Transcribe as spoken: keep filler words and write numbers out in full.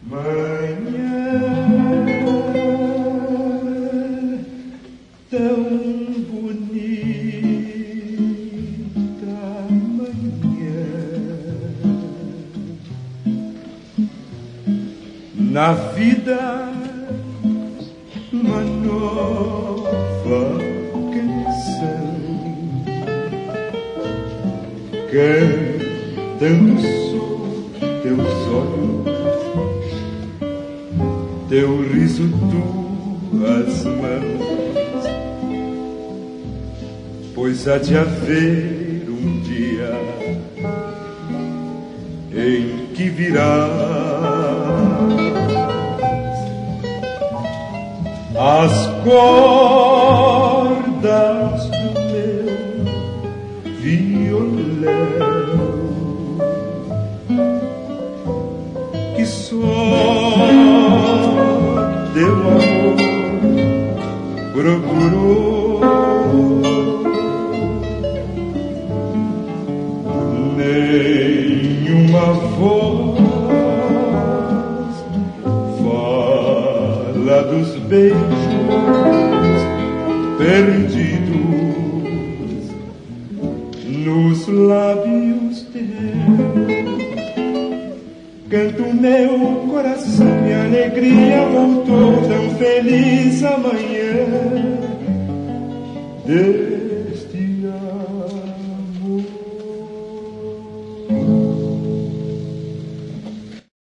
Manhã tão bonita, manhã na vida, uma nova canção, cantando sob teus olhos, teu riso, tuas mãos, pois há de haver um dia em que virás as cordas do meu violão, que só teu amor procurou, nenhuma voz fala dos beijos perdidos nos lábios teus. Canto meu coração, minha alegria voltou, tão feliz amanhã. Deus